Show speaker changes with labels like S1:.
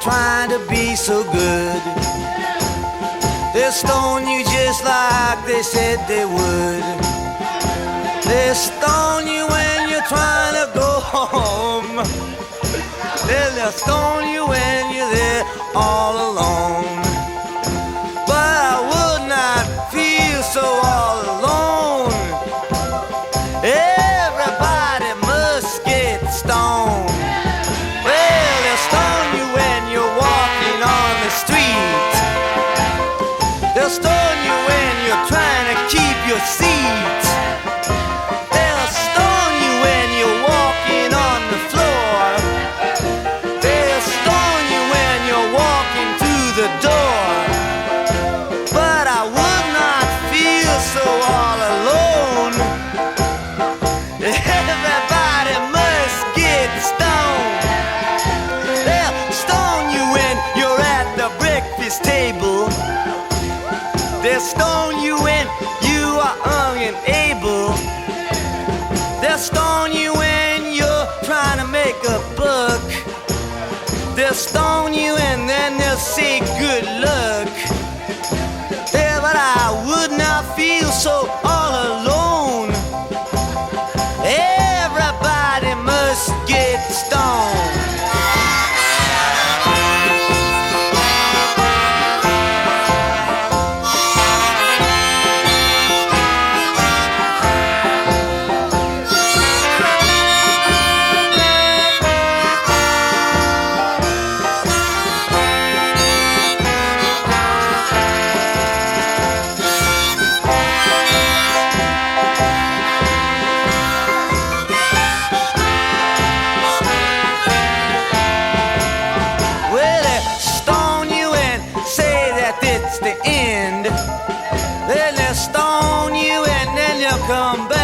S1: trying to be so good. They'll stone you just like they said they would. They'll stone you when you're trying to go home. They'll stone you when you're there all alone. But I would not feel so all alone. Everybody must get stoned. Well, they'll stone you when you're walking on the street. They'll stone you when you're trying to keep your seat. They'll stone you when you're walking on the floor. They'll stone you when you're walking through the door. But I would not feel so all alone. Everybody must get stoned. They'll stone you when you're at the breakfast table. They'll stone you when you are unable. They'll stone you when you're trying to make a buck. They'll stone you and then they'll say good luck. Yeah, but I would not feel so all alone. Everybody must get stoned. Then they'll stone you and then you'll come back.